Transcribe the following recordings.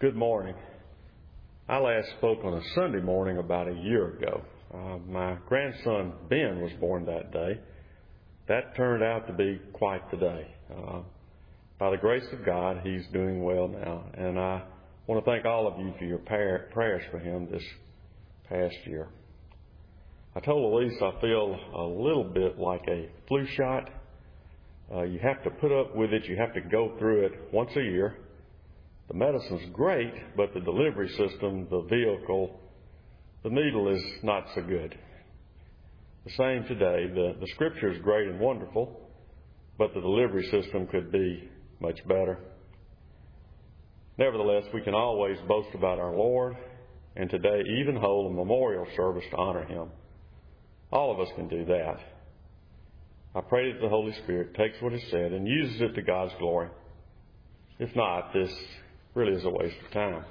Good morning. I last spoke on a Sunday morning about a year ago. My grandson Ben was born that day. That turned out to be quite the day. By the grace of God, he's doing well now. And I want to thank all of you for your prayers for him this past year. I told Elise I feel a little bit like a flu shot. You have to put up with it. You have to go through it once a year. The medicine's great, but the delivery system, the vehicle, the needle is not so good. The same today. The scripture is great and wonderful, but the delivery system could be much better. Nevertheless, we can always boast about our Lord, and today even hold a memorial service to honor Him. All of us can do that. I pray that the Holy Spirit takes what is said and uses it to God's glory. If not, this really is a waste of time.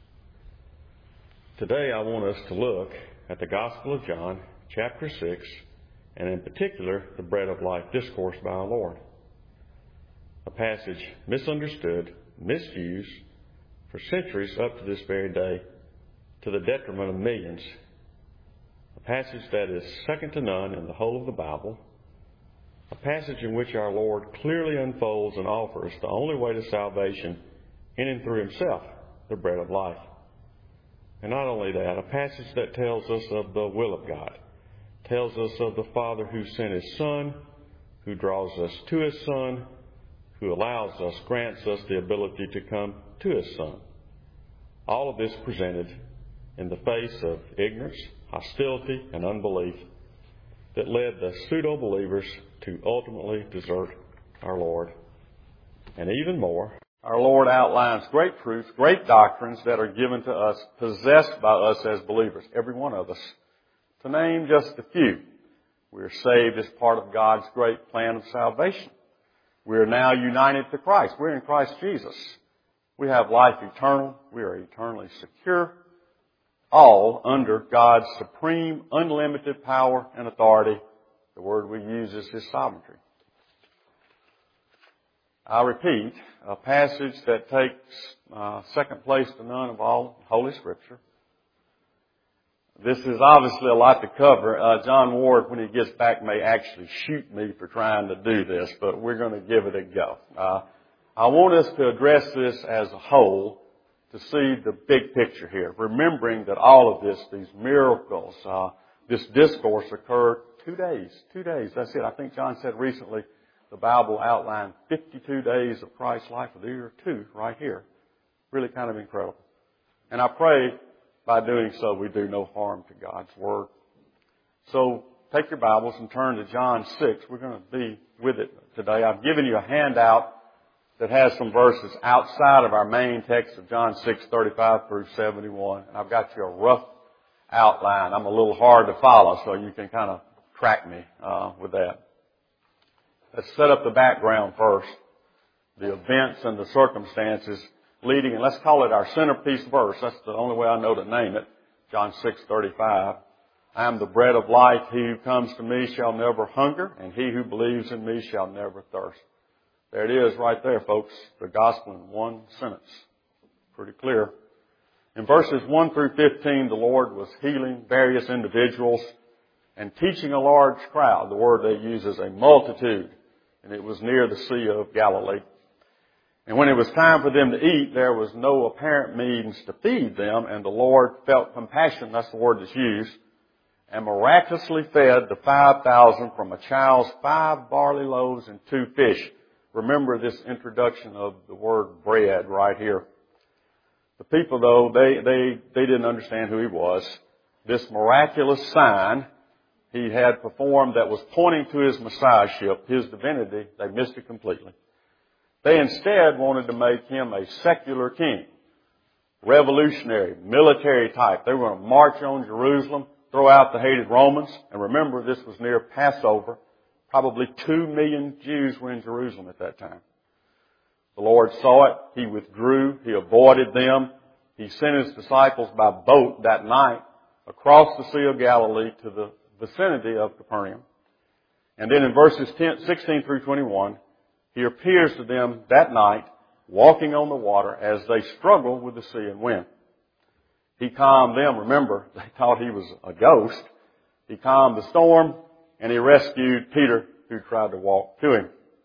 Today I want us to look at the Gospel of John, chapter 6, and in particular, the Bread of Life discourse by our Lord. A passage misunderstood, misused for centuries up to this very day to the detriment of millions. A passage that is second to none in the whole of the Bible. A passage in which our Lord clearly unfolds and offers the only way to salvation in and through Himself, the bread of life. And not only that, a passage that tells us of the will of God, tells us of the Father who sent His Son, who draws us to His Son, who allows us, grants us the ability to come to His Son. All of this presented in the face of ignorance, hostility, and unbelief that led the pseudo-believers to ultimately desert our Lord. And even more, our Lord outlines great truths, great doctrines that are given to us, possessed by us as believers, every one of us. To name just a few, we are saved as part of God's great plan of salvation. We are now united to Christ. We're in Christ Jesus. We have life eternal. We are eternally secure. All under God's supreme, unlimited power and authority. The word we use is His sovereignty. I repeat, a passage that takes second place to none of all Holy Scripture. This is obviously a lot to cover. John Ward, when he gets back, may actually shoot me for trying to do this, but we're going to give it a go. I want us to address this as a whole to see the big picture here, remembering that all of this, these miracles, this discourse occurred 2 days. 2 days, that's it. I think John said recently the Bible outlined 52 days of Christ's life of the year 2 right here. Really kind of incredible. And I pray by doing so we do no harm to God's Word. So take your Bibles and turn to John 6. We're going to be with it today. I've given you a handout that has some verses outside of our main text of John 6:35 through 71. And I've got you a rough outline. I'm a little hard to follow, so you can kind of track me with that. Let's set up the background first. The events and the circumstances leading, and let's call it our centerpiece verse. That's the only way I know to name it. John 6:35. I am the bread of life. He who comes to me shall never hunger, and he who believes in me shall never thirst. There it is right there, folks. The gospel in one sentence. Pretty clear. In verses 1 through 15, the Lord was healing various individuals and teaching a large crowd. The word they use is a multitude. And it was near the Sea of Galilee. And when it was time for them to eat, there was no apparent means to feed them, and the Lord felt compassion, that's the word that's used, and miraculously fed the 5,000 from a child's 5 barley loaves and 2 fish. Remember this introduction of the word bread right here. The people, though, they didn't understand who He was. This miraculous sign He had performed that was pointing to His messiahship, His divinity, they missed it completely. They instead wanted to make Him a secular king, revolutionary, military type. They were going to march on Jerusalem, throw out the hated Romans. And remember, this was near Passover. Probably 2 million Jews were in Jerusalem at that time. The Lord saw it. He withdrew. He avoided them. He sent His disciples by boat that night across the Sea of Galilee to the vicinity of Capernaum. And then in verses 16 through 21, He appears to them that night walking on the water as they struggled with the sea and wind. He calmed them. Remember, they thought he was a ghost. He calmed the storm, and he rescued Peter, who tried to walk to him.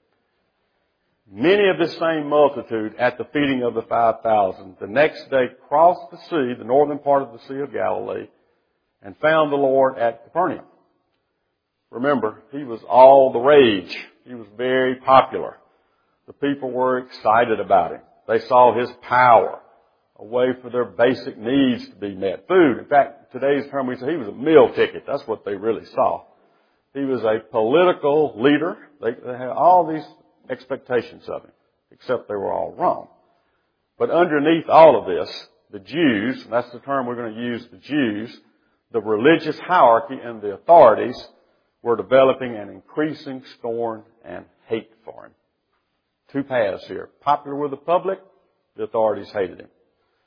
Many of this same multitude at the feeding of the 5,000 the next day crossed the sea, the northern part of the Sea of Galilee, and found the Lord at Capernaum. Remember, he was all the rage. He was very popular. The people were excited about him. They saw his power, a way for their basic needs to be met. Food. In fact, today's term we say he was a meal ticket. That's what they really saw. He was a political leader. They had all these expectations of him, except they were all wrong. But underneath all of this, the Jews, and that's the term we're going to use, the Jews, the religious hierarchy and the authorities were developing an increasing scorn and hate for him. Two paths here. Popular with the public, the authorities hated him.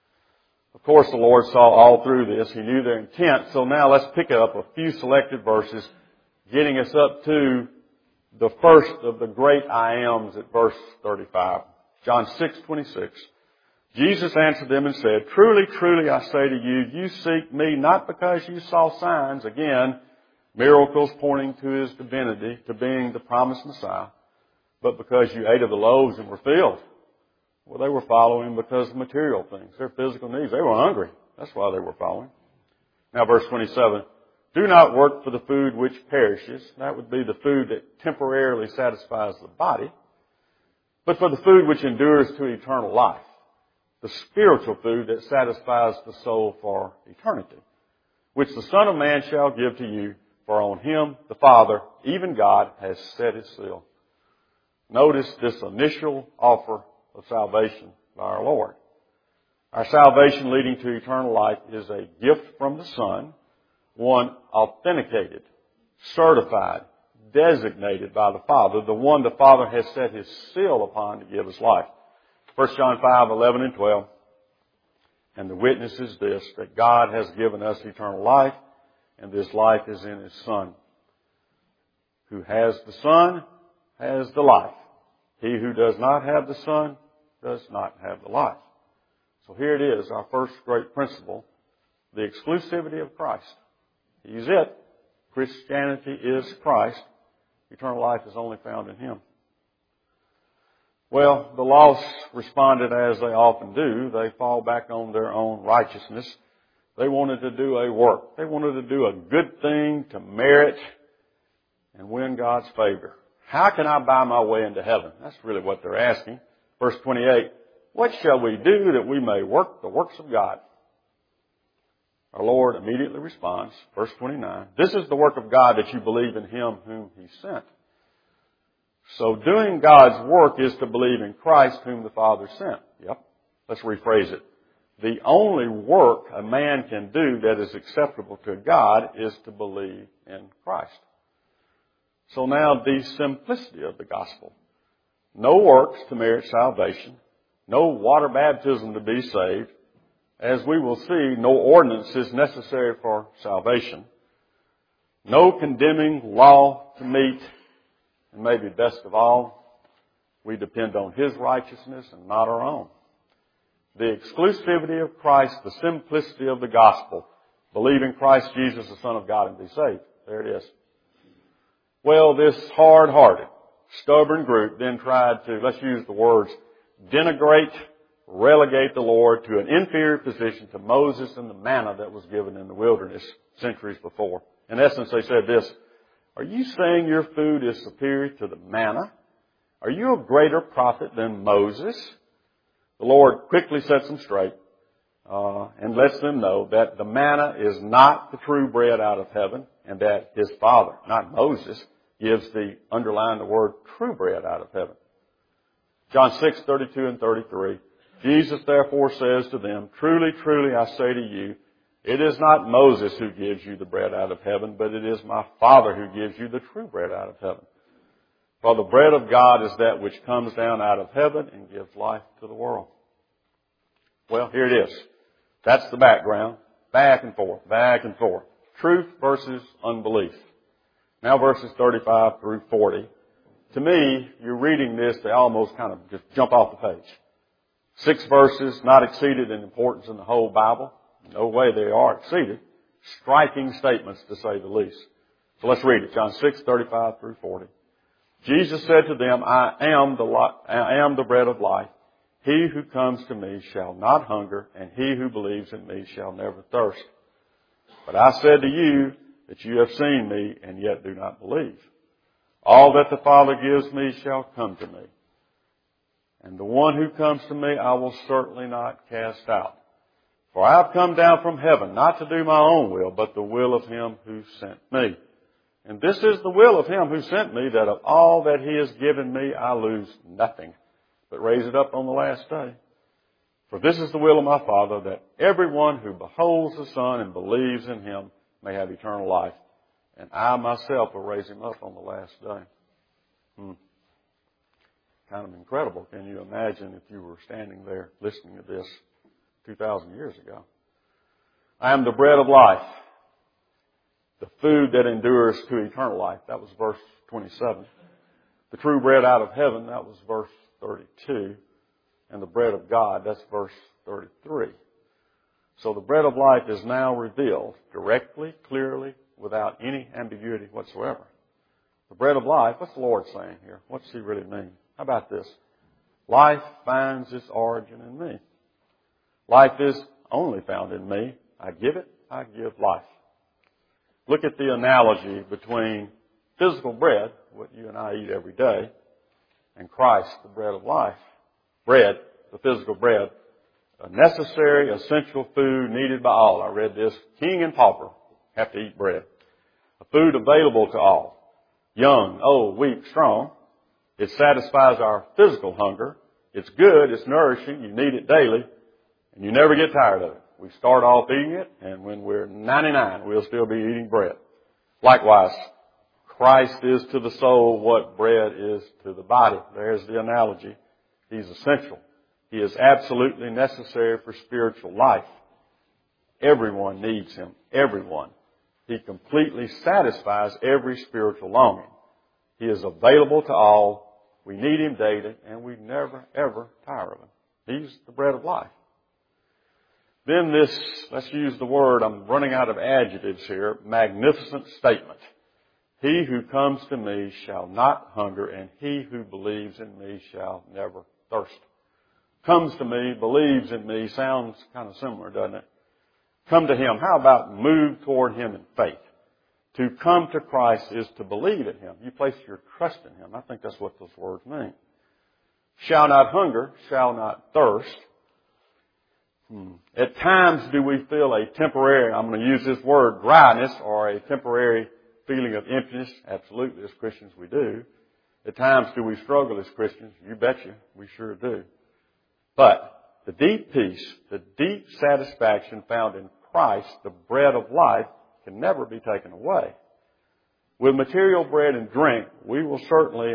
Of course, the Lord saw all through this. He knew their intent. So now let's pick up a few selected verses, getting us up to the first of the great I ams at verse 35. John 6:26. Jesus answered them and said, Truly, truly, I say to you, you seek me not because you saw signs, again, miracles pointing to his divinity, to being the promised Messiah, but because you ate of the loaves and were filled. Well, they were following because of material things, their physical needs. They were hungry. That's why they were following. Now, verse 27. Do not work for the food which perishes. That would be the food that temporarily satisfies the body, but for the food which endures to eternal life, the spiritual food that satisfies the soul for eternity, which the Son of Man shall give to you, for on him the Father, even God, has set his seal. Notice this initial offer of salvation by our Lord. Our salvation leading to eternal life is a gift from the Son, one authenticated, certified, designated by the Father, the one the Father has set his seal upon to give us life. 1 John 5:11 and 12. And the witness is this, that God has given us eternal life, and this life is in his Son. Who has the Son has the life. He who does not have the Son does not have the life. So here it is, our first great principle, the exclusivity of Christ. He's it. Christianity is Christ. Eternal life is only found in him. Well, the lost responded as they often do. They fall back on their own righteousness. They wanted to do a work. They wanted to do a good thing to merit and win God's favor. How can I buy my way into heaven? That's really what they're asking. Verse 28, what shall we do that we may work the works of God? Our Lord immediately responds, verse 29, this is the work of God, that you believe in him whom he sent. So doing God's work is to believe in Christ whom the Father sent. Yep. Let's rephrase it. The only work a man can do that is acceptable to God is to believe in Christ. So now the simplicity of the gospel. No works to merit salvation. No water baptism to be saved. As we will see, no ordinance is necessary for salvation. No condemning law to meet. And maybe best of all, we depend on his righteousness and not our own. The exclusivity of Christ, the simplicity of the gospel. Believe in Christ Jesus, the Son of God, and be saved. There it is. Well, this hard-hearted, stubborn group then tried to, let's use the words, denigrate, relegate the Lord to an inferior position to Moses and the manna that was given in the wilderness centuries before. In essence, they said this, are you saying your food is superior to the manna? Are you a greater prophet than Moses? The Lord quickly sets them straight and lets them know that the manna is not the true bread out of heaven, and that his Father, not Moses, gives underline the word, true bread out of heaven. John 6:32 and 33. Jesus therefore says to them, truly, truly, I say to you, it is not Moses who gives you the bread out of heaven, but it is my Father who gives you the true bread out of heaven. For the bread of God is that which comes down out of heaven and gives life to the world. Well, here it is. That's the background. Back and forth, back and forth. Truth versus unbelief. Now verses 35 through 40. To me, you're reading this, they almost kind of just jump off the page. 6 verses, not exceeded in importance in the whole Bible. No way they are exceeded. Striking statements, to say the least. So let's read it. John 6:35 through 40. Jesus said to them, I am the bread of life. He who comes to me shall not hunger, and he who believes in me shall never thirst. But I said to you that you have seen me, and yet do not believe. All that the Father gives me shall come to me. And the one who comes to me I will certainly not cast out. For I have come down from heaven, not to do my own will, but the will of him who sent me. And this is the will of him who sent me, that of all that he has given me I lose nothing, but raise it up on the last day. For this is the will of my Father, that everyone who beholds the Son and believes in him may have eternal life. And I myself will raise him up on the last day. Kind of incredible. Can you imagine if you were standing there listening to this 2,000 years ago? I am the bread of life, the food that endures to eternal life. That was verse 27. The true bread out of heaven, that was verse 32. And the bread of God, that's verse 33. So the bread of life is now revealed directly, clearly, without any ambiguity whatsoever. The bread of life, what's the Lord saying here? What does he really mean? How about this? Life finds its origin in me. Life is only found in me. I give it, I give life. Look at the analogy between physical bread, what you and I eat every day, and Christ, the bread of life. Bread, the physical bread, a necessary, essential food needed by all. I read this. King and pauper have to eat bread. A food available to all. Young, old, weak, strong. It satisfies our physical hunger. It's good, it's nourishing, you need it daily, and you never get tired of it. We start off eating it, and when we're 99, we'll still be eating bread. Likewise, Christ is to the soul what bread is to the body. There's the analogy. He's essential. He is absolutely necessary for spiritual life. Everyone needs him. Everyone. He completely satisfies every spiritual longing. He is available to all. We need him daily, and we never, ever tire of him. He's the bread of life. Then this, let's use the word, I'm running out of adjectives here, magnificent statement. He who comes to me shall not hunger, and he who believes in me shall never thirst. Comes to me, believes in me, sounds kind of similar, doesn't it? Come to him. How about move toward him in faith? To come to Christ is to believe in him. You place your trust in him. I think that's what those words mean. Shall not hunger, shall not thirst. At times do we feel a temporary, I'm going to use this word, dryness, or a temporary feeling of emptiness? Absolutely, as Christians we do. At times do we struggle as Christians? You betcha, we sure do. But the deep peace, the deep satisfaction found in Christ, the bread of life, can never be taken away. With material bread and drink, we will certainly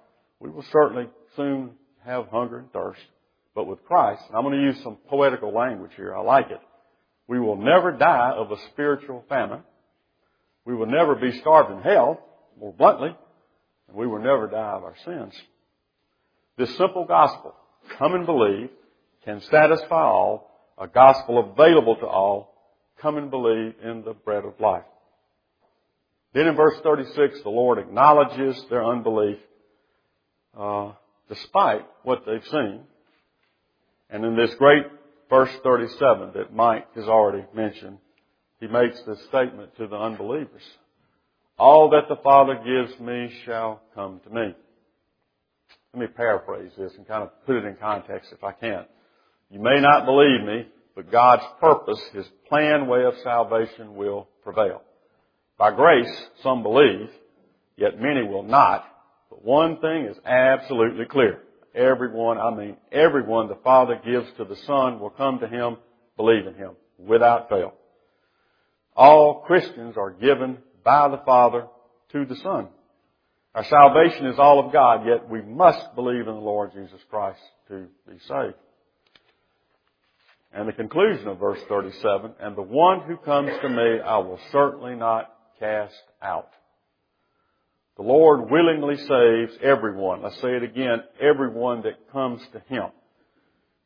soon have hunger and thirst. But with Christ, and I'm going to use some poetical language here, I like it. We will never die of a spiritual famine. We will never be starved in hell, more bluntly, and we will never die of our sins. This simple gospel, come and believe, can satisfy all, a gospel available to all. Come and believe in the bread of life. Then in verse 36, the Lord acknowledges their unbelief despite what they've seen. And in this great verse 37 that Mike has already mentioned, he makes this statement to the unbelievers. All that the Father gives me shall come to me. Let me paraphrase this and kind of put it in context if I can. You may not believe me, but God's purpose, his planned way of salvation will prevail. By grace, some believe, yet many will not. But one thing is absolutely clear. Everyone the Father gives to the Son will come to him, believe in him, without fail. All Christians are given by the Father to the Son. Our salvation is all of God, yet we must believe in the Lord Jesus Christ to be saved. And the conclusion of verse 37, and the one who comes to me I will certainly not cast out. The Lord willingly saves everyone. Let's say it again, everyone that comes to him.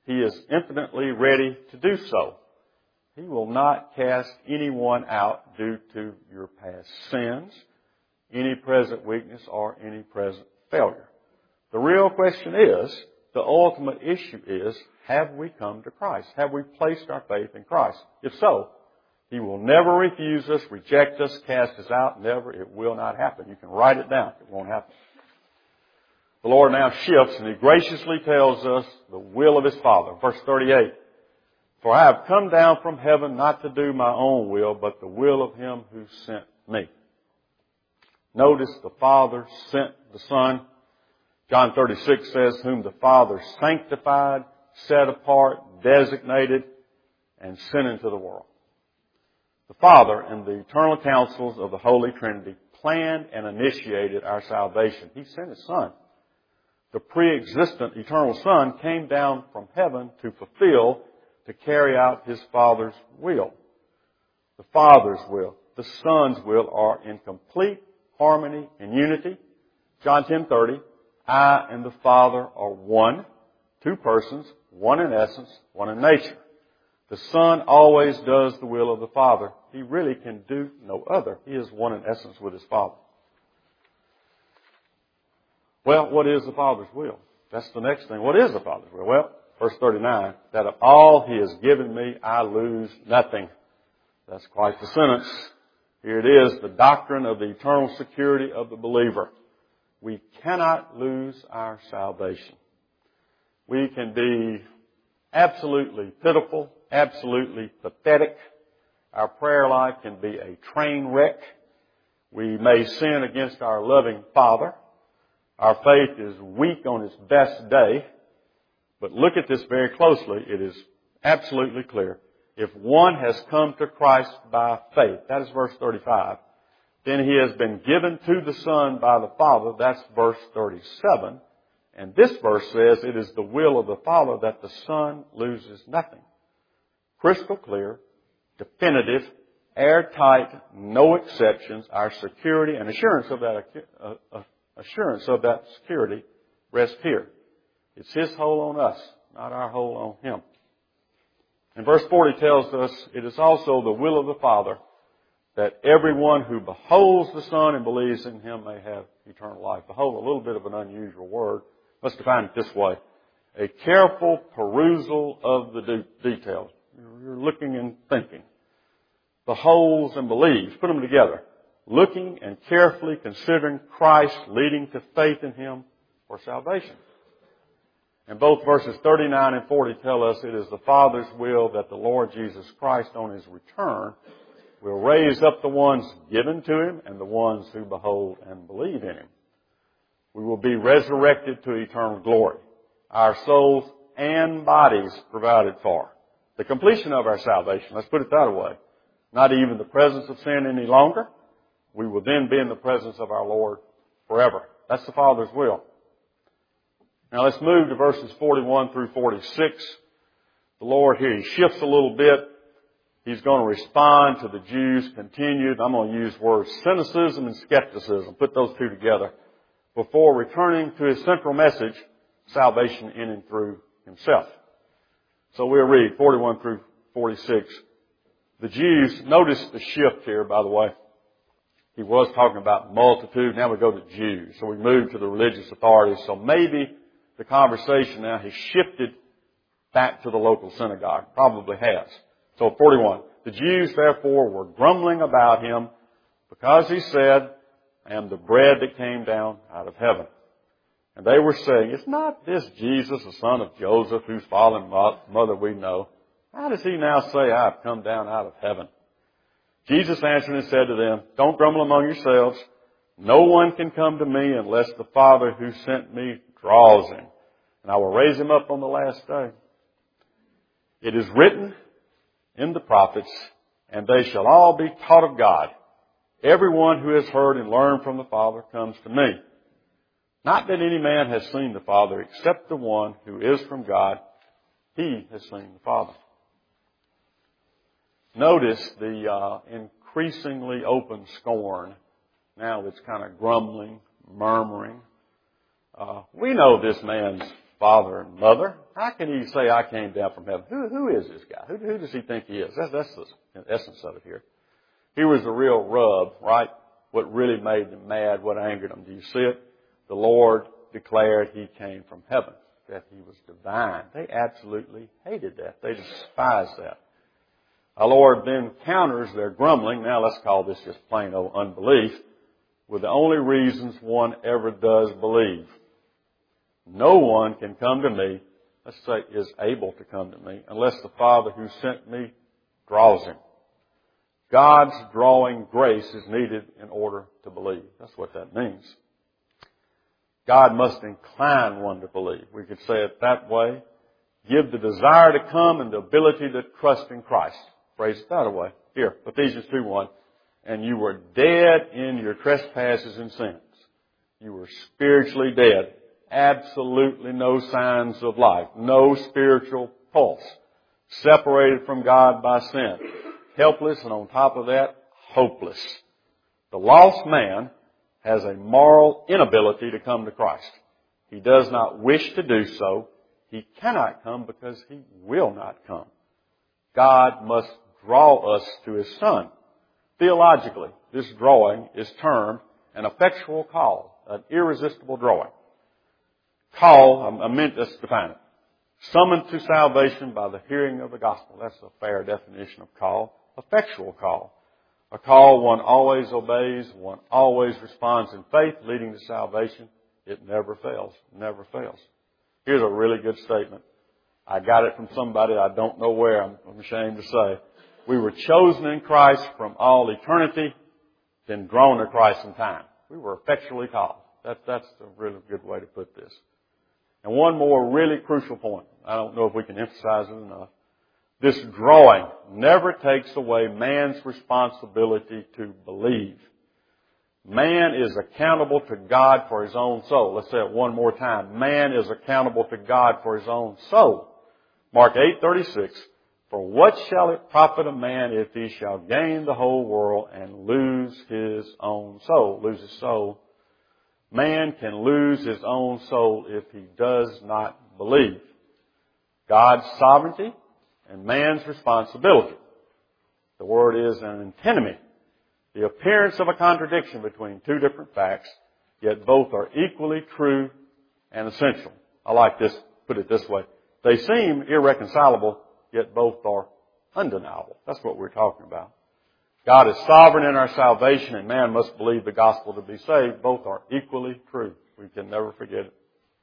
He is infinitely ready to do so. He will not cast anyone out due to your past sins, any present weakness, or any present failure. The real question is, the ultimate issue is, have we come to Christ? Have we placed our faith in Christ? If so, He will never refuse us, reject us, cast us out. Never. It will not happen. You can write it down. It won't happen. The Lord now shifts and He graciously tells us the will of His Father. Verse 38. For I have come down from heaven not to do my own will, but the will of Him who sent me. Notice the Father sent the Son. John 36 says, whom the Father sanctified, set apart, designated, and sent into the world. The Father and the eternal counsels of the Holy Trinity planned and initiated our salvation. He sent His Son. The pre-existent eternal Son came down from heaven to fulfill, to carry out His Father's will. The Father's will, the Son's will are in complete harmony and unity. John 10:30, I and the Father are one, two persons, one in essence, one in nature. The Son always does the will of the Father. He really can do no other. He is one in essence with His Father. Well, what is the Father's will? That's the next thing. What is the Father's will? Well, verse 39, that of all He has given me, I lose nothing. That's quite the sentence. Here it is, the doctrine of the eternal security of the believer. We cannot lose our salvation. We can be absolutely pitiful, absolutely pathetic. Our prayer life can be a train wreck. We may sin against our loving Father. Our faith is weak on its best day. But look at this very closely. It is absolutely clear. If one has come to Christ by faith, that is verse 35, then he has been given to the Son by the Father. That's verse 37. And this verse says it is the will of the Father that the Son loses nothing. Crystal clear, definitive, airtight, no exceptions. Our security and assurance of that security rests here. It's His hold on us, not our hold on Him. And verse 40 tells us it is also the will of the Father that everyone who beholds the Son and believes in Him may have eternal life. Behold, a little bit of an unusual word. Let's define it this way. A careful perusal of the details. You're looking and thinking. Beholds and believes. Put them together. Looking and carefully considering Christ leading to faith in Him for salvation. And both verses 39 and 40 tell us it is the Father's will that the Lord Jesus Christ on His return will raise up the ones given to Him and the ones who behold and believe in Him. We will be resurrected to eternal glory. Our souls and bodies provided for. The completion of our salvation, let's put it that way. Not even the presence of sin any longer. We will then be in the presence of our Lord forever. That's the Father's will. Now let's move to verses 41 through 46. The Lord here, He shifts a little bit. He's going to respond to the Jews continued. I'm going to use words cynicism and skepticism. Put those two together. Before returning to His central message, salvation in and through Himself. So we'll read 41 through 46. The Jews, notice the shift here, by the way. He was talking about multitude. Now we go to Jews. So we move to the religious authorities. So maybe the conversation now has shifted back to the local synagogue. Probably has. So 41. The Jews therefore were grumbling about Him because He said, I am the bread that came down out of heaven. And they were saying, is not this Jesus, the son of Joseph, whose father and mother we know? How does He now say, I have come down out of heaven? Jesus answered and said to them, don't grumble among yourselves. No one can come to me unless the Father who sent me draws him. And I will raise him up on the last day. It is written in the prophets, and they shall all be taught of God. Everyone who has heard and learned from the Father comes to me. Not that any man has seen the Father except the one who is from God. He has seen the Father. Notice the increasingly open scorn. Now it's kind of grumbling, murmuring. We know this man's father and mother. How can he say, I came down from heaven? Who is this guy? Who does he think he is? That's the essence of it here. Here was the real rub, right? What really made them mad, what angered them. Do you see it? The Lord declared he came from heaven, that he was divine. They absolutely hated that. They despised that. Our Lord then counters their grumbling. Now let's call this just plain old unbelief, with the only reasons one ever does believe. No one can come to me, let's say is able to come to me, unless the Father who sent me draws him. God's drawing grace is needed in order to believe. That's what that means. God must incline one to believe. We could say it that way. Give the desire to come and the ability to trust in Christ. Phrase it that way. Here, Ephesians 2:1. And you were dead in your trespasses and sins. You were spiritually dead. Absolutely no signs of life. No spiritual pulse. Separated from God by sin. Helpless, and on top of that, hopeless. The lost man has a moral inability to come to Christ. He does not wish to do so. He cannot come because he will not come. God must draw us to his Son. Theologically, this drawing is termed an effectual call, an irresistible drawing. Call, I meant to define it. Summoned to salvation by the hearing of the gospel. That's a fair definition of call. Effectual call. A call one always obeys, one always responds in faith, leading to salvation. It never fails. Never fails. Here's a really good statement. I got it from somebody I don't know where, I'm ashamed to say. We were chosen in Christ from all eternity, then drawn to Christ in time. We were effectually called. That's a really good way to put this. And one more really crucial point. I don't know if we can emphasize it enough. This drawing never takes away man's responsibility to believe. Man is accountable to God for his own soul. Let's say it one more time. Man is accountable to God for his own soul. Mark 8:36. For what shall it profit a man if he shall gain the whole world and lose his own soul? Lose his soul. Man can lose his own soul if he does not believe. God's sovereignty and man's responsibility. The word is an antinomy. The appearance of a contradiction between two different facts, yet both are equally true and essential. I like this, put it this way. They seem irreconcilable, yet both are undeniable. That's what we're talking about. God is sovereign in our salvation, and man must believe the gospel to be saved. Both are equally true. We can never forget it.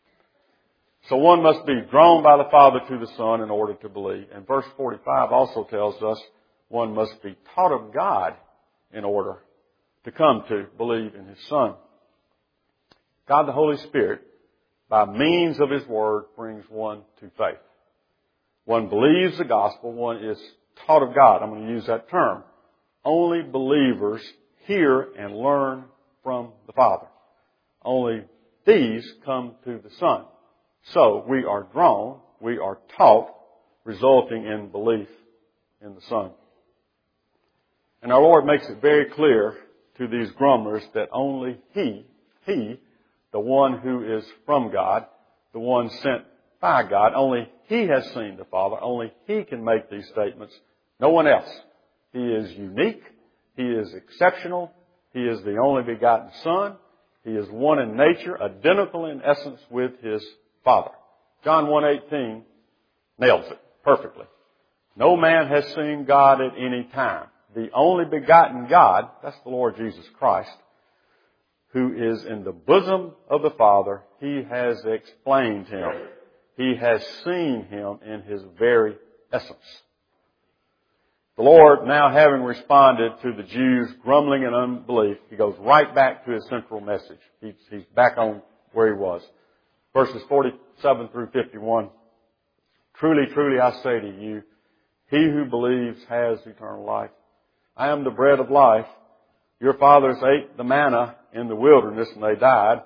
So one must be drawn by the Father to the Son in order to believe. And verse 45 also tells us one must be taught of God in order to come to believe in his Son. God the Holy Spirit, by means of his Word, brings one to faith. One believes the gospel, one is taught of God. I'm going to use that term. Only believers hear and learn from the Father. Only these come to the Son. So we are drawn, we are taught, resulting in belief in the Son. And our Lord makes it very clear to these grumblers that only He, the one who is from God, the one sent by God, only He has seen the Father. Only He can make these statements. No one else. He is unique. He is exceptional. He is the only begotten Son. He is one in nature, identical in essence with His Father. John 1:18 nails it perfectly. No man has seen God at any time. The only begotten God, that's the Lord Jesus Christ, who is in the bosom of the Father, He has explained Him. He has seen Him in His very essence. The Lord, now having responded to the Jews' grumbling and unbelief, He goes right back to His central message. He's back on where He was. Verses 47 through 51. Truly, truly, I say to you, he who believes has eternal life. I am the bread of life. Your fathers ate the manna in the wilderness and they died.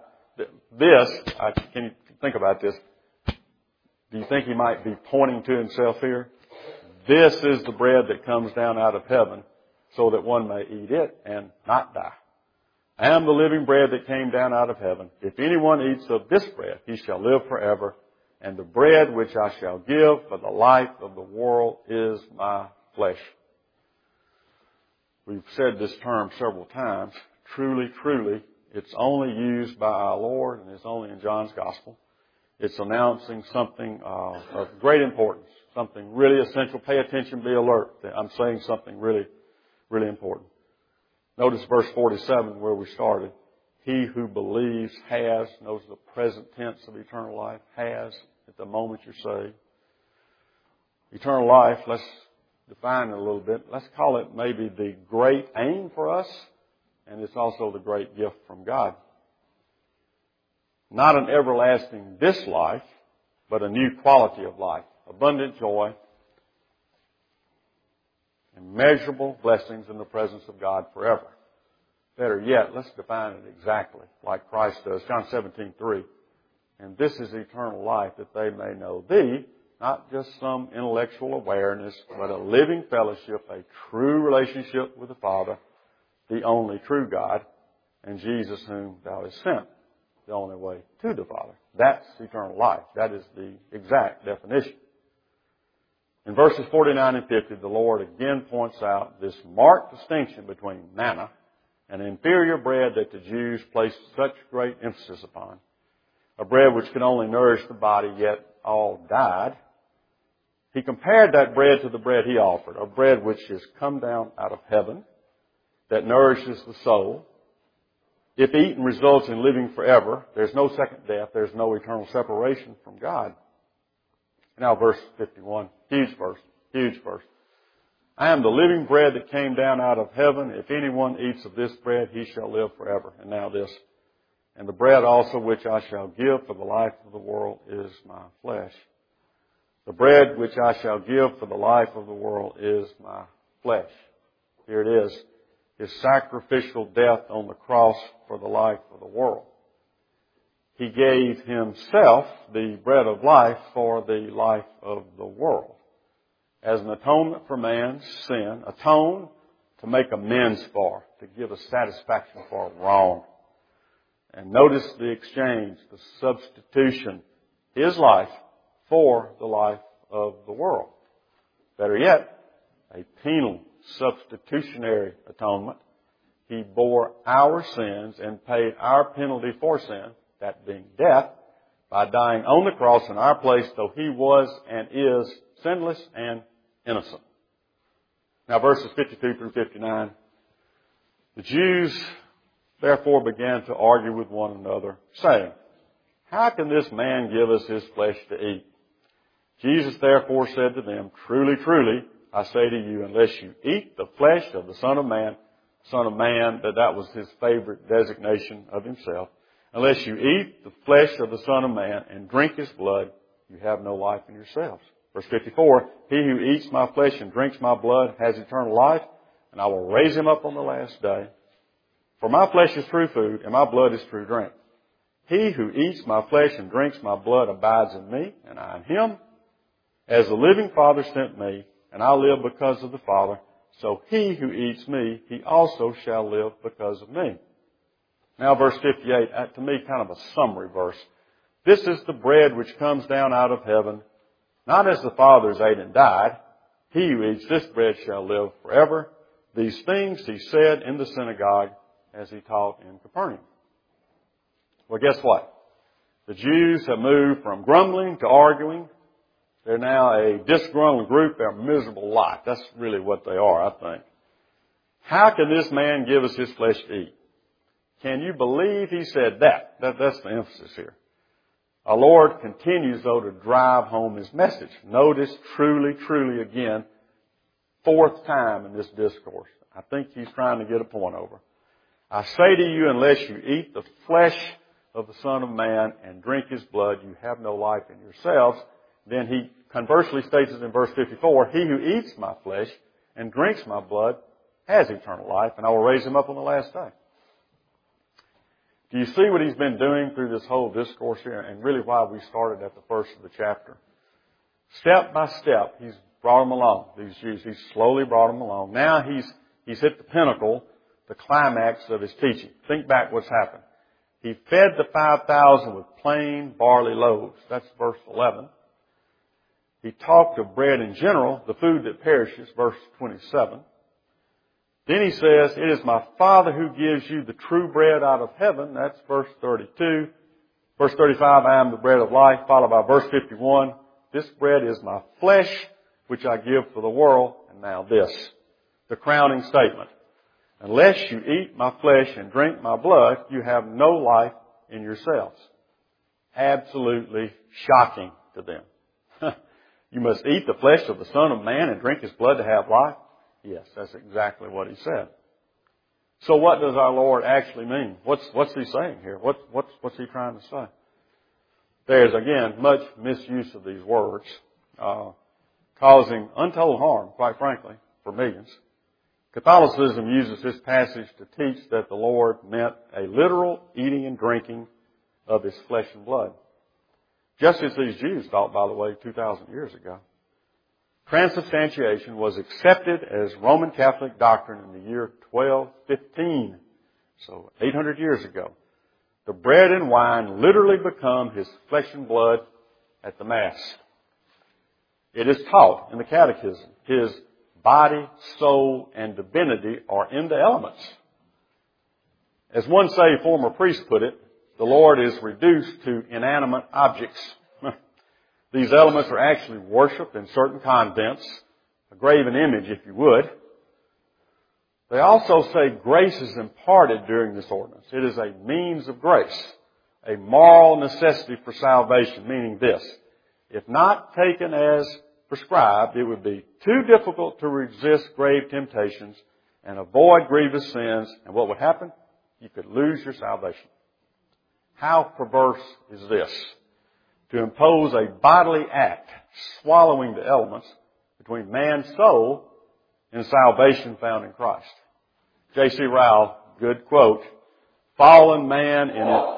Can you think about this? Do you think He might be pointing to Himself here? This is the bread that comes down out of heaven so that one may eat it and not die. I am the living bread that came down out of heaven. If anyone eats of this bread, he shall live forever. And the bread which I shall give for the life of the world is my flesh. We've said this term several times. Truly, truly, it's only used by our Lord, and it's only in John's Gospel. It's announcing something of great importance, something really essential. Pay attention, be alert. I'm saying something really, really important. Notice verse 47 where we started. He who believes has, knows the present tense of eternal life, has at the moment you're saved. Eternal life, let's define it a little bit. Let's call it maybe the great aim for us, and it's also the great gift from God. Not an everlasting this life, but a new quality of life. Abundant joy, immeasurable blessings in the presence of God forever. Better yet, let's define it exactly like Christ does. John 17:3. And this is eternal life, that they may know thee, not just some intellectual awareness, but a living fellowship, a true relationship with the Father, the only true God, and Jesus whom thou hast sent, the only way to the Father. That's eternal life. That is the exact definition. In verses 49 and 50, the Lord again points out this marked distinction between manna, an inferior bread that the Jews placed such great emphasis upon, a bread which could only nourish the body, yet all died. He compared that bread to the bread he offered, a bread which has come down out of heaven, that nourishes the soul. If eaten results in living forever, there's no second death, there's no eternal separation from God. Now verse 51, huge verse. I am the living bread that came down out of heaven. If anyone eats of this bread, he shall live forever. And now this. And the bread also which I shall give for the life of the world is my flesh. The bread which I shall give for the life of the world is my flesh. Here it is. His sacrificial death on the cross for the life of the world. He gave himself, the bread of life, for the life of the world. As an atonement for man's sin, atone to make amends for, to give a satisfaction for wrong. And notice the exchange, the substitution, his life for the life of the world. Better yet, a penal substitutionary atonement. He bore our sins and paid our penalty for sin, that being death, by dying on the cross in our place, though he was and is sinless and innocent. Now verses 52 through 59. The Jews therefore began to argue with one another, saying, how can this man give us his flesh to eat? Jesus therefore said to them, truly, truly, I say to you, unless you eat the flesh of the Son of Man, that was his favorite designation of himself, unless you eat the flesh of the Son of Man and drink his blood, you have no life in yourselves. Verse 54, he who eats my flesh and drinks my blood has eternal life, and I will raise him up on the last day. For my flesh is true food, and my blood is true drink. He who eats my flesh and drinks my blood abides in me, and I in him. As the living Father sent me, and I live because of the Father, so he who eats me, he also shall live because of me. Now verse 58, to me kind of a summary verse. This is the bread which comes down out of heaven, not as the fathers ate and died. He who eats this bread shall live forever. These things he said in the synagogue as he taught in Capernaum. Well, guess what? The Jews have moved from grumbling to arguing. They're now a disgruntled group. They're a miserable lot. That's really what they are, I think. How can this man give us his flesh to eat? Can you believe he said that? That's the emphasis here. Our Lord continues, though, to drive home his message. Notice, truly, truly again, fourth time in this discourse. I think he's trying to get a point over. I say to you, unless you eat the flesh of the Son of Man and drink his blood, you have no life in yourselves. Then he conversely states it in verse 54, he who eats my flesh and drinks my blood has eternal life, and I will raise him up on the last day. Do you see what he's been doing through this whole discourse here, and really why we started at the first of the chapter? Step by step, he's brought them along. These Jews, he's slowly brought them along. Now he's hit the pinnacle, the climax of his teaching. Think back what's happened. He fed the 5,000 with plain barley loaves. That's verse 11. He talked of bread in general, the food that perishes, verse 27. Then he says, it is my Father who gives you the true bread out of heaven. That's verse 32. Verse 35, I am the bread of life, followed by verse 51. This bread is my flesh, which I give for the world. And now this, the crowning statement. Unless you eat my flesh and drink my blood, you have no life in yourselves. Absolutely shocking to them. You must eat the flesh of the Son of Man and drink His blood to have life? Yes, that's exactly what He said. So what does our Lord actually mean? What's He saying here? What's He trying to say? There's, again, much misuse of these words, causing untold harm, quite frankly, for millions. Catholicism uses this passage to teach that the Lord meant a literal eating and drinking of His flesh and blood. Just as these Jews thought, by the way, 2,000 years ago. Transubstantiation was accepted as Roman Catholic doctrine in the year 1215, so 800 years ago. The bread and wine literally become His flesh and blood at the Mass. It is taught in the Catechism. His body, soul, and divinity are in the elements. As one saved former priest put it, the Lord is reduced to inanimate objects. These elements are actually worshipped in certain convents, a graven image if you would. They also say grace is imparted during this ordinance. It is a means of grace, a moral necessity for salvation, meaning this. If not taken as prescribed, it would be too difficult to resist grave temptations and avoid grievous sins. And what would happen? You could lose your salvation. How perverse is this? To impose a bodily act, swallowing the elements between man's soul and salvation found in Christ. J.C. Ryle, good quote, fallen man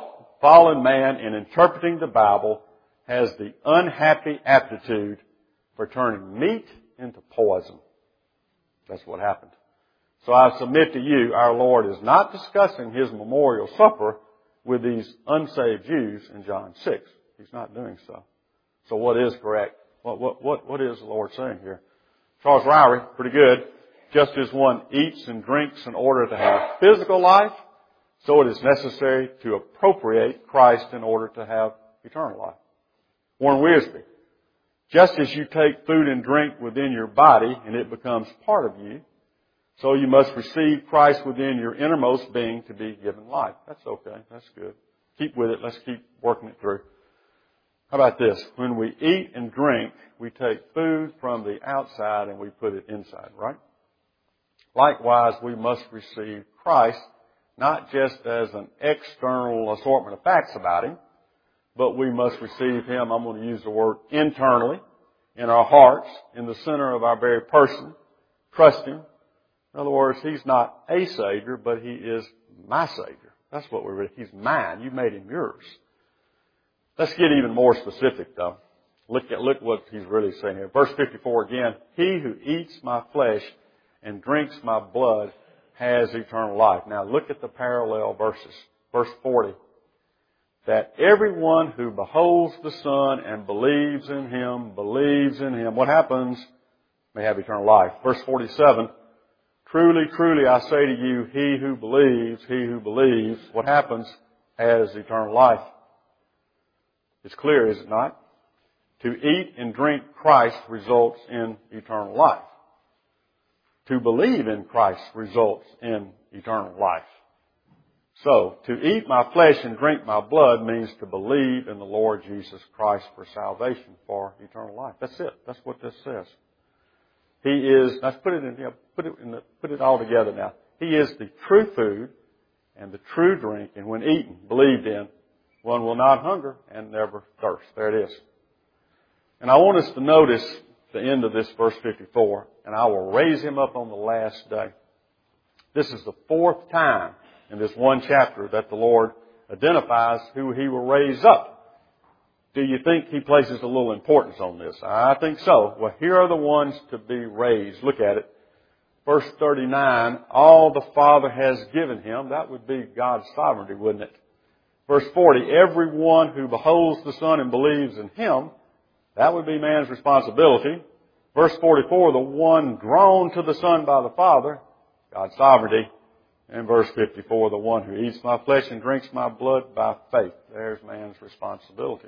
in interpreting the Bible has the unhappy aptitude for turning meat into poison. That's what happened. So I submit to you, our Lord is not discussing His memorial supper with these unsaved Jews in John 6. He's not doing so. So what is correct? What is the Lord saying here? Charles Ryrie, pretty good. Just as one eats and drinks in order to have physical life, so it is necessary to appropriate Christ in order to have eternal life. Warren Wiersbe, just as you take food and drink within your body and it becomes part of you, so you must receive Christ within your innermost being to be given life. That's okay. That's good. Keep with it. Let's keep working it through. How about this? When we eat and drink, we take food from the outside and we put it inside, right? Likewise, we must receive Christ not just as an external assortment of facts about Him, but we must receive Him, I'm going to use the word internally, in our hearts, in the center of our very person. Trust Him. In other words, He's not a Savior, but He is my Savior. That's what we're reading. He's mine. You made Him yours. Let's get even more specific, though. Look what He's really saying here. Verse 54 again. He who eats my flesh and drinks my blood has eternal life. Now look at the parallel verses. Verse 40. That everyone who beholds the Son and believes in Him, what happens? May have eternal life. Verse 47. Truly, truly, I say to you, he who believes, what happens? Has eternal life. It's clear, is it not? To eat and drink Christ results in eternal life. To believe in Christ results in eternal life. So, to eat my flesh and drink my blood means to believe in the Lord Jesus Christ for salvation, for eternal life. That's it. That's what this says. He is, let's put it all together now. He is the true food and the true drink, and when eaten, believed in, one will not hunger and never thirst. There it is. And I want us to notice the end of this verse 54, and I will raise him up on the last day. This is the fourth time in this one chapter that the Lord identifies who He will raise up. Do you think He places a little importance on this? I think so. Well, here are the ones to be raised. Look at it. Verse 39, all the Father has given Him. That would be God's sovereignty, wouldn't it? Verse 40, everyone who beholds the Son and believes in Him, that would be man's responsibility. Verse 44, the one drawn to the Son by the Father, God's sovereignty. And verse 54, the one who eats my flesh and drinks my blood by faith. There's man's responsibility.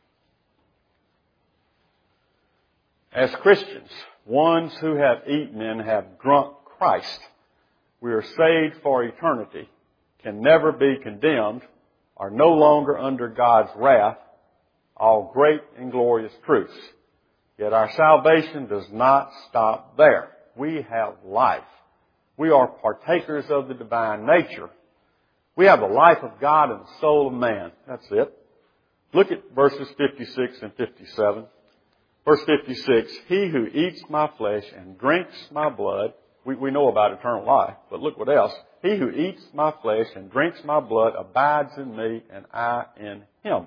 As Christians, ones who have eaten and have drunk Christ, we are saved for eternity, can never be condemned, are no longer under God's wrath, all great and glorious truths. Yet our salvation does not stop there. We have life. We are partakers of the divine nature. We have the life of God in the soul of man. That's it. Look at verses 56 and 57. Verse 56, he who eats my flesh and drinks my blood, we know about eternal life, but look what else. He who eats my flesh and drinks my blood abides in me and I in him.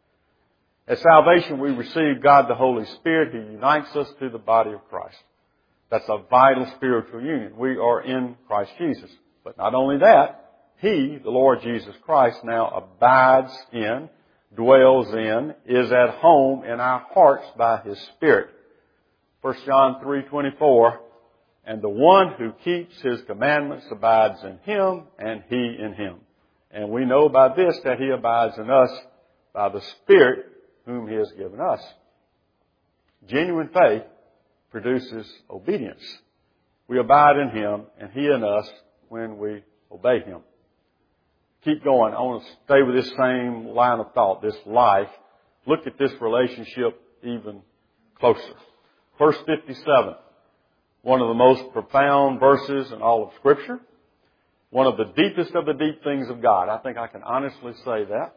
At salvation we receive God the Holy Spirit who unites us to the body of Christ. That's a vital spiritual union. We are in Christ Jesus. But not only that, He, the Lord Jesus Christ, now abides in, dwells in, is at home in our hearts by His Spirit. 1 John 3:24, and the one who keeps His commandments abides in Him, and He in Him. And we know by this that He abides in us by the Spirit whom He has given us. Genuine faith produces obedience. We abide in Him, and He in us when we obey Him. Keep going. I want to stay with this same line of thought, this life. Look at this relationship even closer. Verse 57, one of the most profound verses in all of Scripture. One of the deepest of the deep things of God. I think I can honestly say that.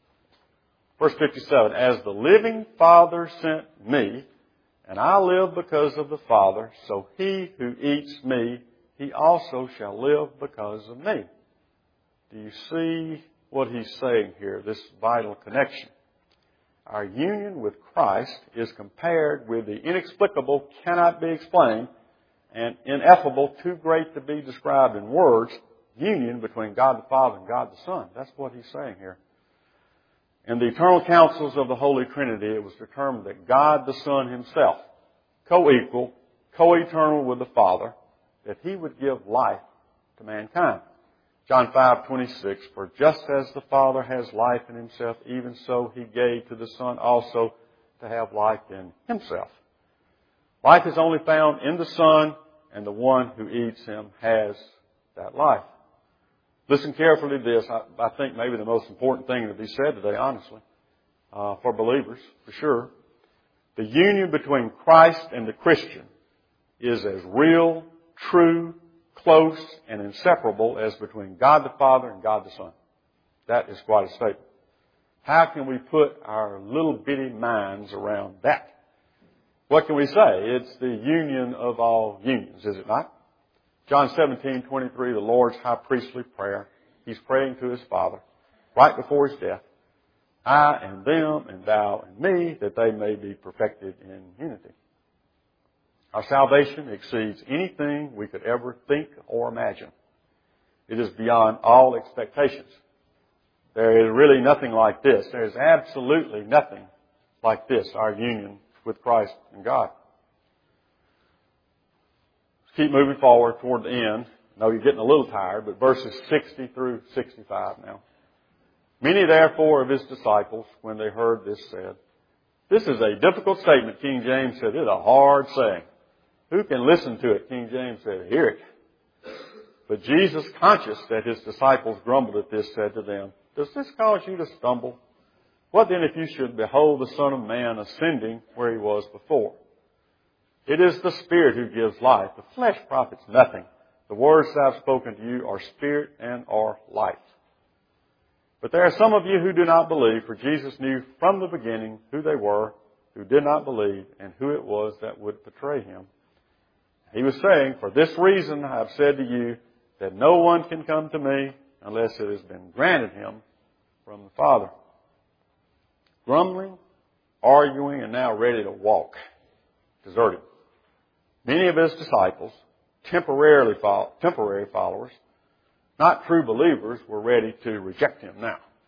Verse 57, as the living Father sent me, and I live because of the Father, so he who eats me, he also shall live because of me. Do you see what he's saying here, this vital connection? Our union with Christ is compared with the inexplicable, cannot be explained, and ineffable, too great to be described in words, union between God the Father and God the Son. That's what he's saying here. In the eternal counsels of the Holy Trinity, it was determined that God the Son Himself, co-equal, co-eternal with the Father, that He would give life to mankind. John 5:26, for just as the Father has life in Himself, even so He gave to the Son also to have life in Himself. Life is only found in the Son, and the one who eats Him has that life. Listen carefully to this. I think maybe the most important thing to be said today, honestly, for believers, for sure. The union between Christ and the Christian is as real, true, close, and inseparable as between God the Father and God the Son. That is quite a statement. How can we put our little bitty minds around that? What can we say? It's the union of all unions, is it not? John 17:23, the Lord's high priestly prayer. He's praying to His Father right before His death. I and them and thou and me, that they may be perfected in unity. Our salvation exceeds anything we could ever think or imagine. It is beyond all expectations. There is really nothing like this. There is absolutely nothing like this, our union with Christ and God. Keep moving forward toward the end. I know you're getting a little tired, but verses 60 through 65 now. Many therefore of His disciples, when they heard this, said, this is a difficult statement. King James said, it's a hard saying. Who can listen to it? King James said, hear it. But Jesus, conscious that His disciples grumbled at this, said to them, does this cause you to stumble? What then if you should behold the Son of Man ascending where He was before? It is the Spirit who gives life. The flesh profits nothing. The words that I've spoken to you are spirit and are life. But there are some of you who do not believe, for Jesus knew from the beginning who they were who did not believe and who it was that would betray Him. He was saying, for this reason I have said to you that no one can come to me unless it has been granted him from the Father. Grumbling, arguing, and now ready to walk. Deserted. Many of His disciples, temporary followers, not true believers, were ready to reject Him now.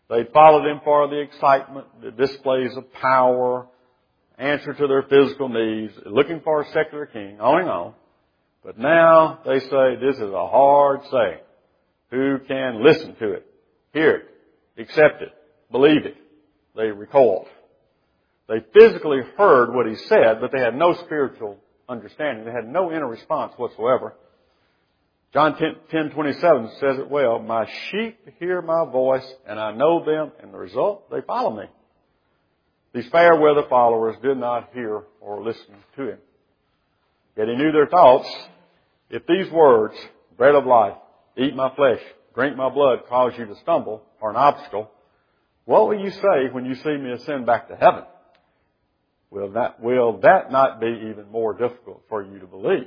They followed him for the excitement, the displays of power, answer to their physical needs, looking for a secular king, on and on. But now they say this is a hard saying. Who can listen to it, hear it, accept it, believe it? They recoiled. They physically heard what he said, but they had no spiritual understanding. They had no inner response whatsoever. John 10:27 says it well. My sheep hear my voice, and I know them, and the result, they follow me. These fair weather followers did not hear or listen to him. Yet he knew their thoughts. If these words, bread of life, eat my flesh, drink my blood, cause you to stumble, are an obstacle, what will you say when you see me ascend back to heaven? Will that not be even more difficult for you to believe?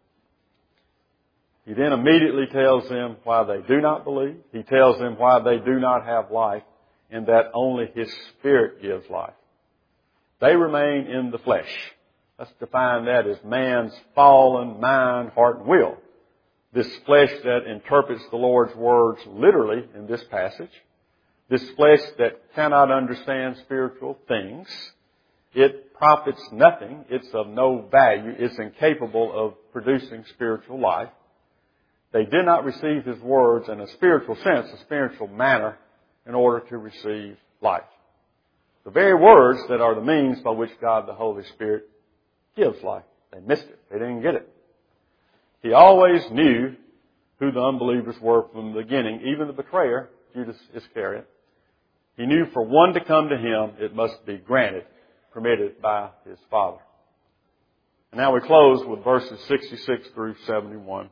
He then immediately tells them why they do not believe. He tells them why they do not have life, and that only His Spirit gives life. They remain in the flesh. Let's define that as man's fallen mind, heart, and will. This flesh that interprets the Lord's words literally in this passage. This flesh that cannot understand spiritual things. It profits nothing. It's of no value. It's incapable of producing spiritual life. They did not receive His words in a spiritual sense, a spiritual manner, in order to receive life. The very words that are the means by which God the Holy Spirit gives life. They missed it. They didn't get it. He always knew who the unbelievers were from the beginning, even the betrayer, Judas Iscariot. He knew for one to come to Him, it must be granted, permitted by His Father. And now we close with verses 66 through 71.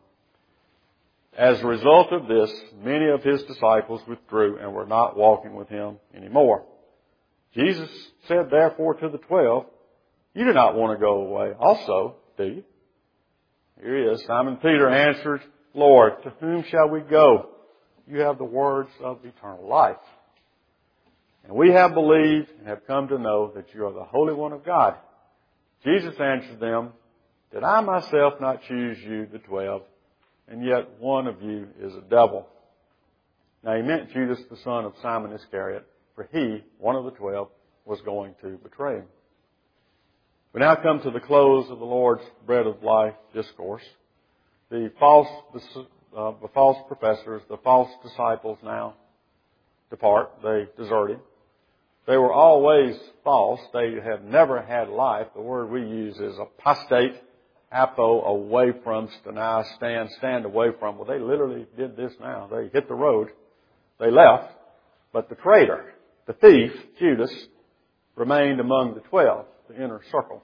As a result of this, many of His disciples withdrew and were not walking with Him anymore. Jesus said therefore to the 12, you do not want to go away also, do you? Here he is. Simon Peter answered, Lord, to whom shall we go? You have the words of eternal life. And we have believed and have come to know that you are the Holy One of God. Jesus answered them, did I myself not choose you, the 12, and yet one of you is a devil? Now he meant Judas, the son of Simon Iscariot, for he, one of the 12, was going to betray him. We now come to the close of the Lord's Bread of Life discourse. The false professors, the false disciples now depart. They deserted. They were always false. They have never had life. The word we use is apostate, apo, away from, stenai, stand away from. Well, they literally did this now. They hit the road. They left. But the traitor, the thief, Judas, remained among the 12, the inner circle.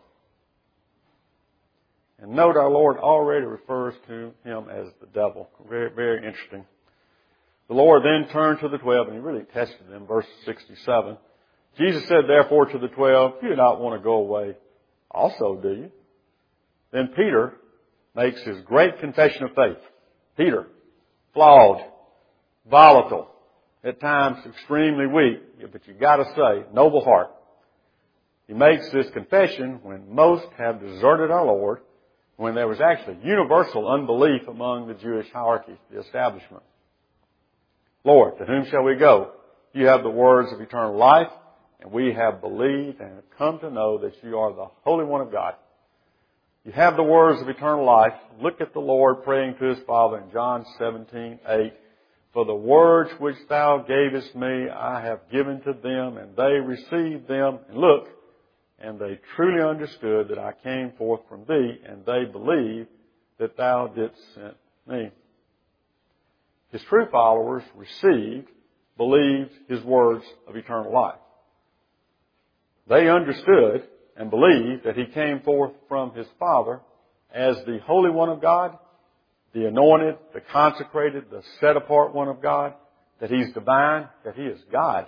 And note our Lord already refers to him as the devil. Very, very interesting. The Lord then turned to the 12 and He really tested them. Verse 67. Jesus said therefore to the 12, you do not want to go away also, do you? Then Peter makes his great confession of faith. Peter, flawed, volatile, at times extremely weak, but you got to say, noble heart. He makes this confession when most have deserted our Lord, when there was actually universal unbelief among the Jewish hierarchy, the establishment. Lord, to whom shall we go? You have the words of eternal life, and we have believed and have come to know that you are the Holy One of God. You have the words of eternal life. Look at the Lord praying to His Father in John 17:8. For the words which thou gavest me, I have given to them, and they received them. And look, and they truly understood that I came forth from thee, and they believed that thou didst send me. His true followers received, believed His words of eternal life. They understood and believed that He came forth from His Father as the Holy One of God, the anointed, the consecrated, the set-apart One of God, that He's divine, that He is God.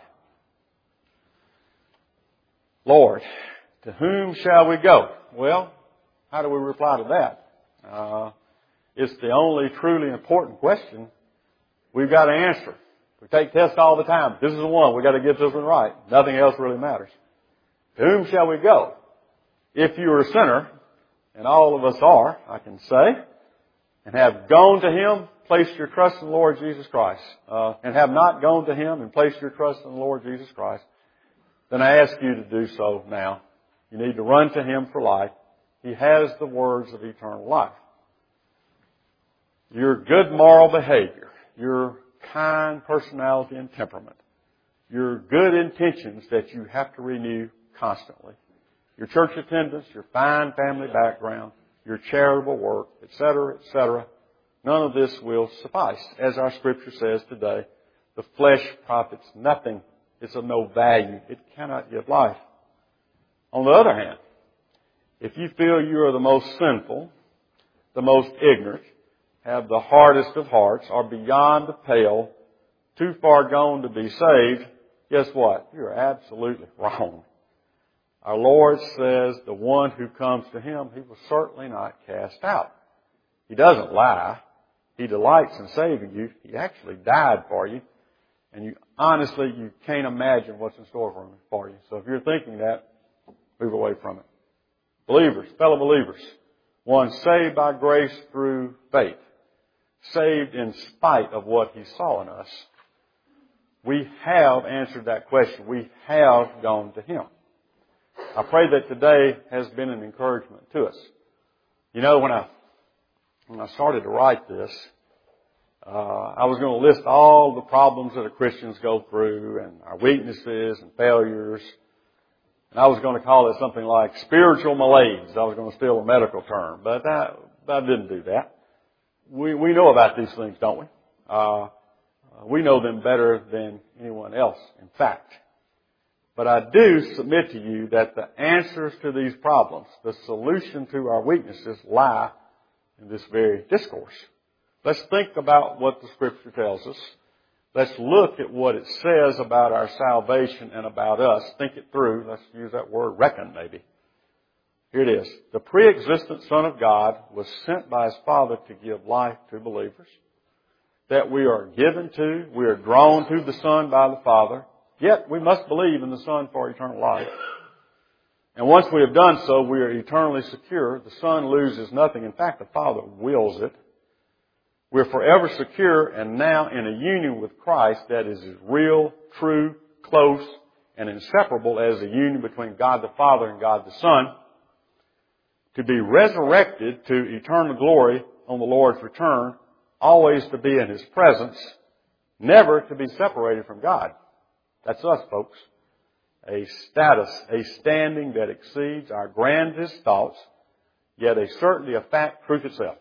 Lord, to whom shall we go? Well, how do we reply to that? It's the only truly important question we've got to answer. We take tests all the time. This is the one. We've got to get this one right. Nothing else really matters. To whom shall we go? If you are a sinner, and all of us are, I can say, and have gone to Him, placed your trust in the Lord Jesus Christ, and have not gone to Him and placed your trust in the Lord Jesus Christ, then I ask you to do so now. You need to run to Him for life. He has the words of eternal life. Your good moral behavior, your kind personality and temperament, your good intentions that you have to renew constantly, your church attendance, your fine family background, your charitable work, etc., etc., none of this will suffice. As our Scripture says today, the flesh profits nothing. It's of no value. It cannot give life. On the other hand, if you feel you are the most sinful, the most ignorant, have the hardest of hearts, are beyond the pale, too far gone to be saved, guess what? You're absolutely wrong. Our Lord says the one who comes to Him, He will certainly not cast out. He doesn't lie. He delights in saving you. He actually died for you. And you can't imagine what's in store for you. So if you're thinking that, move away from it. Believers, fellow believers, one saved by grace through faith, saved in spite of what He saw in us. We have answered that question. We have gone to Him. I pray that today has been an encouragement to us. You know, when I started to write this, I was going to list all the problems that Christians go through and our weaknesses and failures. And I was going to call it something like spiritual malaise. I was going to steal a medical term, but I didn't do that. We know about these things, don't we? We know them better than anyone else, in fact. But I do submit to you that the answers to these problems, the solution to our weaknesses, lie in this very discourse. Let's think about what the Scripture tells us. Let's look at what it says about our salvation and about us. Think it through. Let's use that word reckon, maybe. Here it is. The pre-existent Son of God was sent by His Father to give life to believers. That we are given to, we are drawn to the Son by the Father. Yet we must believe in the Son for eternal life. And once we have done so, we are eternally secure. The Son loses nothing. In fact, the Father wills it. We're forever secure and now in a union with Christ that is as real, true, close, and inseparable as the union between God the Father and God the Son. To be resurrected to eternal glory on the Lord's return, always to be in His presence, never to be separated from God. That's us, folks. A status, a standing that exceeds our grandest thoughts, yet a certainty of fact, truth itself.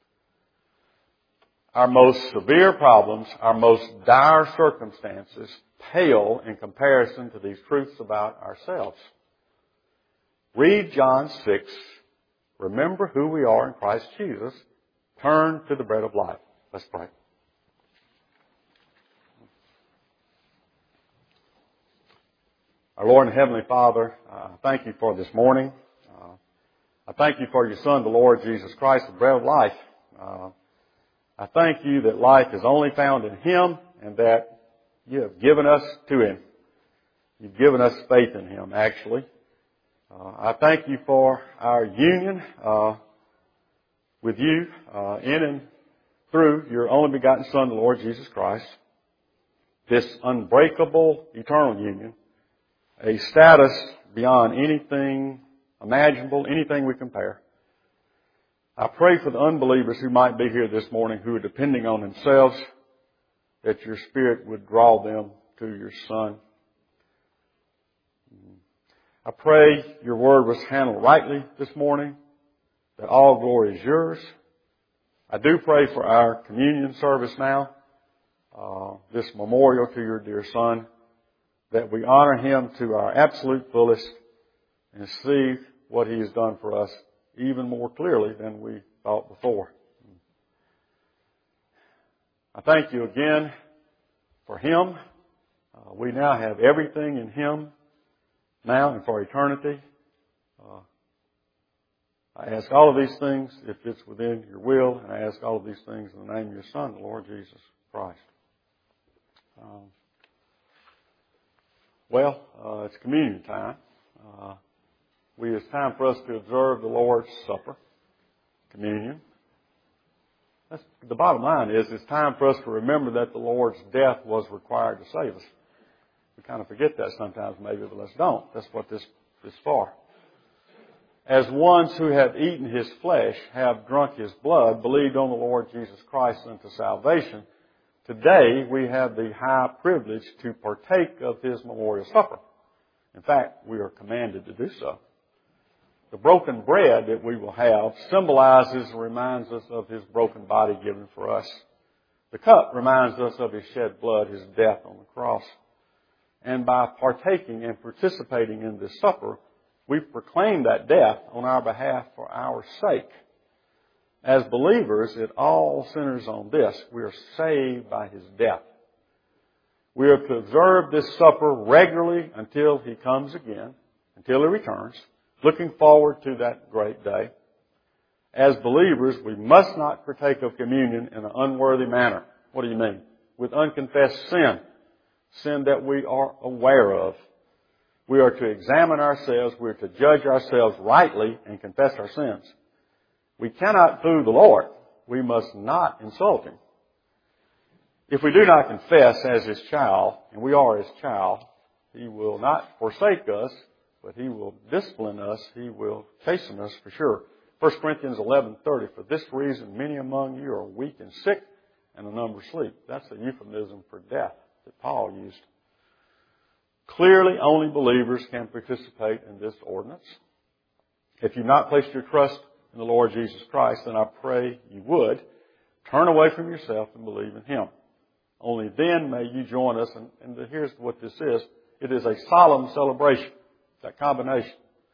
Our most severe problems, our most dire circumstances pale in comparison to these truths about ourselves. Read John 6. Remember who we are in Christ Jesus. Turn to the bread of life. Let's pray. Our Lord and Heavenly Father, thank You for this morning. I thank You for Your Son, the Lord Jesus Christ, the bread of life. I thank You that life is only found in Him and that You have given us to Him. You've given us faith in Him, actually. I thank You for our union with You in and through Your only begotten Son, the Lord Jesus Christ. This unbreakable, eternal union. A status beyond anything imaginable, anything we compare. I pray for the unbelievers who might be here this morning who are depending on themselves, that Your Spirit would draw them to Your Son. I pray Your Word was handled rightly this morning, that all glory is Yours. I do pray for our communion service now, this memorial to Your dear Son, that we honor Him to our absolute fullest and see what He has done for us even more clearly than we thought before. I thank You again for Him. We now have everything in Him now and for eternity. I ask all of these things if it's within Your will, and I ask all of these things in the name of Your Son, the Lord Jesus Christ. It's communion time. It's time for us to observe the Lord's Supper, communion. The bottom line is it's time for us to remember that the Lord's death was required to save us. We kind of forget that sometimes maybe, but let's don't. That's what this is for. As ones who have eaten His flesh, have drunk His blood, believed on the Lord Jesus Christ unto salvation, today we have the high privilege to partake of His memorial supper. In fact, we are commanded to do so. The broken bread that we will have symbolizes and reminds us of His broken body given for us. The cup reminds us of His shed blood, His death on the cross. And by partaking and participating in this supper, we proclaim that death on our behalf for our sake. As believers, it all centers on this. We are saved by His death. We are to observe this supper regularly until He comes again, until He returns, looking forward to that great day. As believers, we must not partake of communion in an unworthy manner. What do you mean? With unconfessed sin. Sin that we are aware of. We are to examine ourselves. We are to judge ourselves rightly and confess our sins. We cannot fool the Lord. We must not insult Him. If we do not confess as His child, and we are His child, He will not forsake us, but He will discipline us. He will chasten us for sure. 1 Corinthians 11:30, for this reason many among you are weak and sick, and a number sleep. That's a euphemism for death that Paul used. Clearly, only believers can participate in this ordinance. If you've not placed your trust in the Lord Jesus Christ, then I pray you would. Turn away from yourself and believe in Him. Only then may you join us. And here's what this is. It is a solemn celebration. That combination.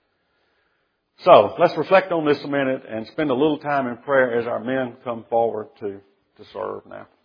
So, let's reflect on this a minute and spend a little time in prayer as our men come forward to serve now.